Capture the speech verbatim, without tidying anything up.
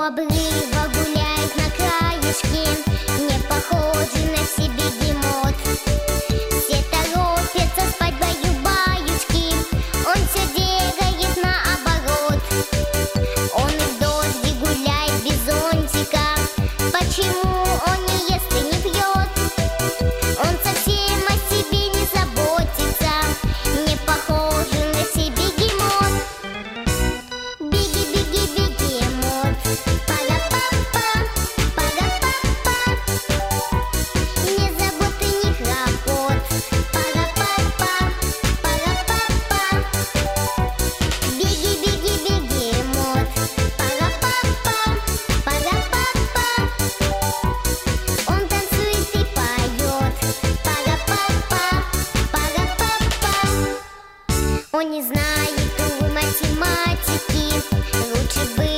обрыва гуляет на краешке, не похожий на все бегемот. Все торопятся спать баю-баюшки, он все делает наоборот. Он и в дождь гуляет без зонтика. Почему он не ест и не пьет? Он совсем о себе не заботится, не похожий на все бегемот. Беги-беги-бегемот, пара-па-па, пара-па-па. Ни заботы, ни хлопот, пара-па-па, пара-па-па. Беги-беги-бегемот, пара-па-па, пара-па-па. Он танцует и поет, пара-па-па, пара-па-па. Он не знает математики, лучше бы